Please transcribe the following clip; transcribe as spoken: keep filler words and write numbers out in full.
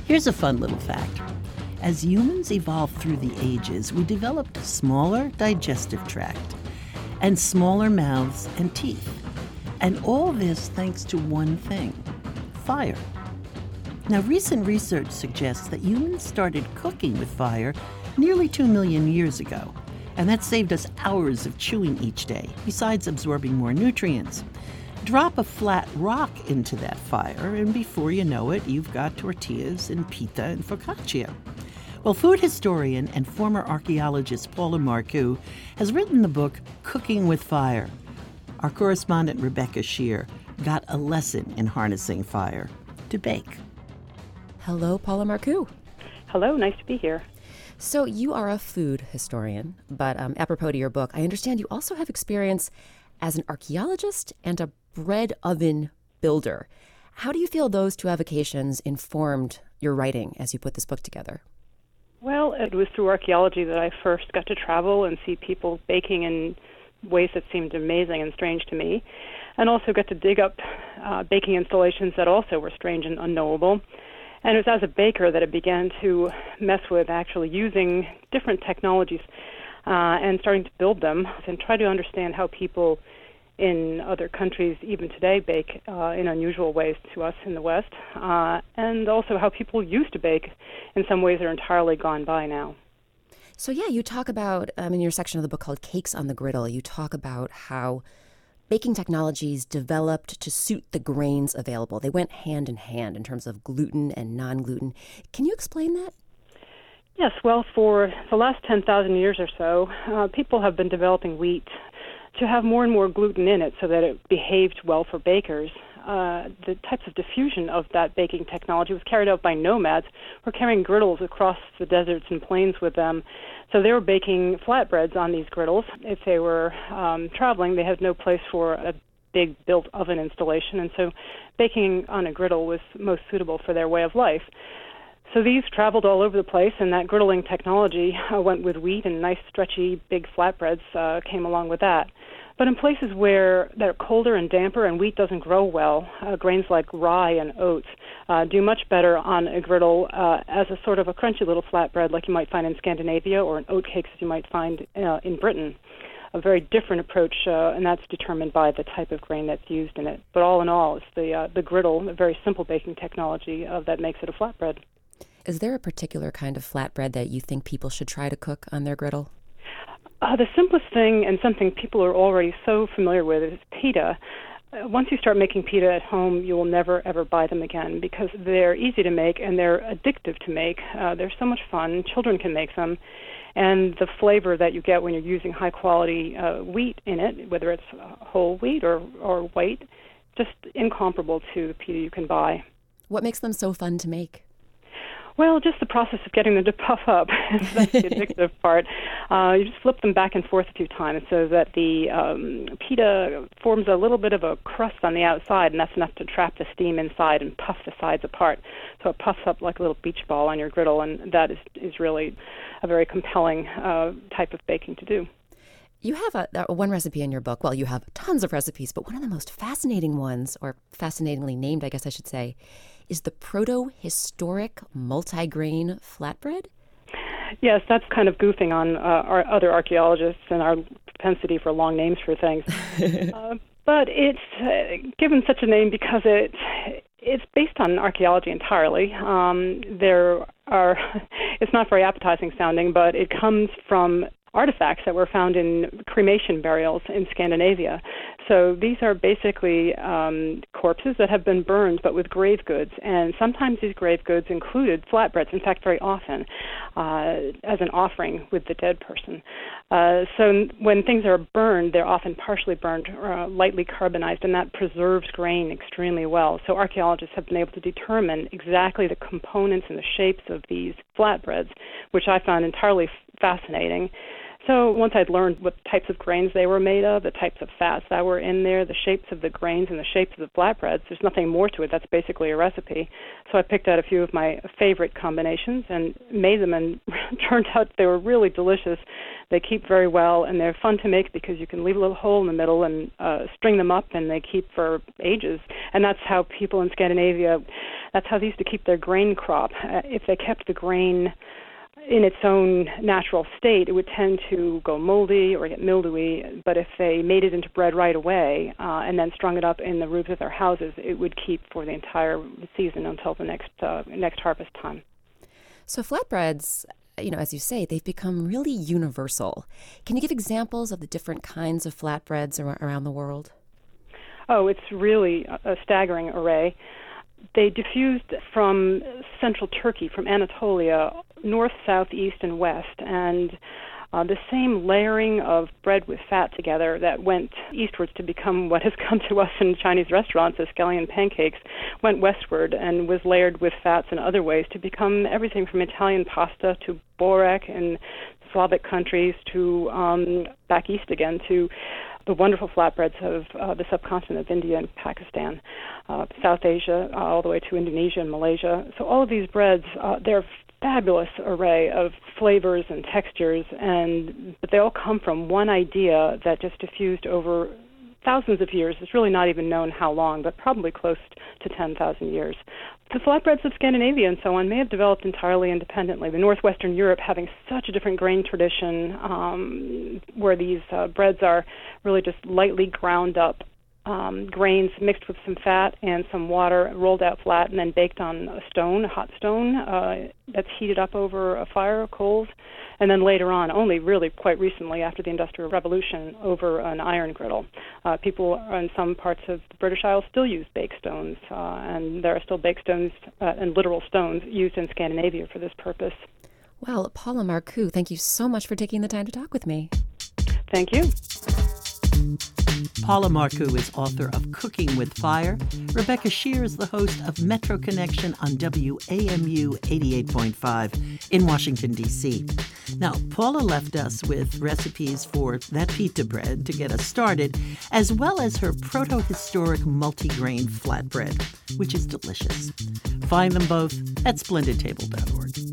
Here's a fun little fact. As humans evolved through the ages, we developed a smaller digestive tract and smaller mouths and teeth. And all this thanks to one thing, fire. Now, recent research suggests that humans started cooking with fire nearly two million years ago, and that saved us hours of chewing each day, besides absorbing more nutrients. Drop a flat rock into that fire, and before you know it, you've got tortillas and pita and focaccia. Well, food historian and former archaeologist Paula Marcoux has written the book Cooking with Fire. Our correspondent Rebecca Shear got a lesson in harnessing fire to bake. Hello, Paula Marcoux. Hello, nice to be here. So you are a food historian, but um, apropos to your book, I understand you also have experience as an archaeologist and a bread oven builder. How do you feel those two avocations informed your writing as you put this book together? Well, it was through archaeology that I first got to travel and see people baking in ways that seemed amazing and strange to me, and also got to dig up uh, baking installations that also were strange and unknowable. And it was as a baker that I began to mess with actually using different technologies uh, and starting to build them and try to understand how people in other countries, even today, bake uh, in unusual ways to us in the West, uh, and also how people used to bake in some ways that are entirely gone by now. So yeah, you talk about, um, in your section of the book called Cakes on the Griddle, you talk about how baking technologies developed to suit the grains available. They went hand in hand in terms of gluten and non-gluten. Can you explain that? Yes, well, for the last ten thousand years or so, uh, people have been developing wheat to have more and more gluten in it so that it behaved well for bakers. Uh, the types of diffusion of that baking technology was carried out by nomads who were carrying griddles across the deserts and plains with them. So they were baking flatbreads on these griddles. If they were um, traveling, they had no place for a big built oven installation, and so baking on a griddle was most suitable for their way of life. So these traveled all over the place, and that griddling technology uh, went with wheat, and nice, stretchy, big flatbreads uh, came along with that. But in places where they're colder and damper and wheat doesn't grow well, uh, grains like rye and oats uh, do much better on a griddle uh, as a sort of a crunchy little flatbread like you might find in Scandinavia, or an oat cakes as you might find uh, in Britain. A very different approach, uh, and that's determined by the type of grain that's used in it. But all in all, it's the uh, the griddle, a very simple baking technology uh, that makes it a flatbread. Is there a particular kind of flatbread that you think people should try to cook on their griddle? Uh, the simplest thing, and something people are already so familiar with, is pita. Uh, once you start making pita at home, you will never, ever buy them again because they're easy to make and they're addictive to make. Uh, they're so much fun. Children can make them. And the flavor that you get when you're using high-quality uh, wheat in it, whether it's uh, whole wheat or, or white, just incomparable to the pita you can buy. What makes them so fun to make? Well, just the process of getting them to puff up. That's the addictive part. Uh, you just flip them back and forth a few times so that the um, pita forms a little bit of a crust on the outside, and that's enough to trap the steam inside and puff the sides apart. So it puffs up like a little beach ball on your griddle, and that is, is really a very compelling uh, type of baking to do. You have a, a one recipe in your book. Well, you have tons of recipes, but one of the most fascinating ones, or fascinatingly named, I guess I should say, is the proto-historic multigrain flatbread? Yes, that's kind of goofing on uh, our other archaeologists and our propensity for long names for things. uh, but it's uh, given such a name because it it's based on archaeology entirely. Um, there are, it's not very appetizing sounding, but it comes from artifacts that were found in cremation burials in Scandinavia. So these are basically um, corpses that have been burned, but with grave goods. And sometimes these grave goods included flatbreads, in fact, very often, uh, as an offering with the dead person. Uh, so when things are burned, they're often partially burned, uh, lightly carbonized, and that preserves grain extremely well. So archaeologists have been able to determine exactly the components and the shapes of these flatbreads, which I found entirely fascinating. So once I'd learned what types of grains they were made of, the types of fats that were in there, the shapes of the grains and the shapes of the flatbreads, there's nothing more to it. That's basically a recipe. So I picked out a few of my favorite combinations and made them, and turned out they were really delicious. They keep very well, and they're fun to make because you can leave a little hole in the middle and uh, string them up, and they keep for ages. And that's how people in Scandinavia, that's how they used to keep their grain crop. Uh, if they kept the grain in its own natural state, it would tend to go moldy or get mildewy. But if they made it into bread right away uh, and then strung it up in the roofs of their houses, it would keep for the entire season until the next uh, next harvest time. So flatbreads, you know, as you say, they've become really universal. Can you give examples of the different kinds of flatbreads ar- around the world? Oh, it's really a staggering array. They diffused from central Turkey, from Anatolia, north, south, east, and west, and uh, the same layering of bread with fat together that went eastwards to become what has come to us in Chinese restaurants as scallion pancakes went westward and was layered with fats in other ways to become everything from Italian pasta to borek in Slavic countries to um, back east again to the wonderful flatbreads of uh, the subcontinent of India and Pakistan, uh, South Asia, uh, all the way to Indonesia and Malaysia. So all of these breads, uh, they're a fabulous array of flavors and textures, and but they all come from one idea that just diffused over thousands of years. It's really not even known how long, but probably close to ten thousand years. The flatbreads of Scandinavia and so on may have developed entirely independently. The northwestern Europe having such a different grain tradition, um, where these uh, breads are really just lightly ground up um, grains mixed with some fat and some water, rolled out flat, and then baked on a stone, a hot stone uh, that's heated up over a fire, coals, and then later on, only really quite recently after the Industrial Revolution, over an iron griddle. Uh, people in some parts of the British Isles still use bake stones, uh, and there are still bake stones uh, and literal stones used in Scandinavia for this purpose. Well, Paula Marcoux, thank you so much for taking the time to talk with me. Thank you. Paula Marcoux is author of Cooking with Fire. Rebecca Shear is the host of Metro Connection on W A M U eighty-eight point five in Washington, D C. Now, Paula left us with recipes for that pita bread to get us started, as well as her proto-historic multigrain flatbread, which is delicious. Find them both at splendid table dot org.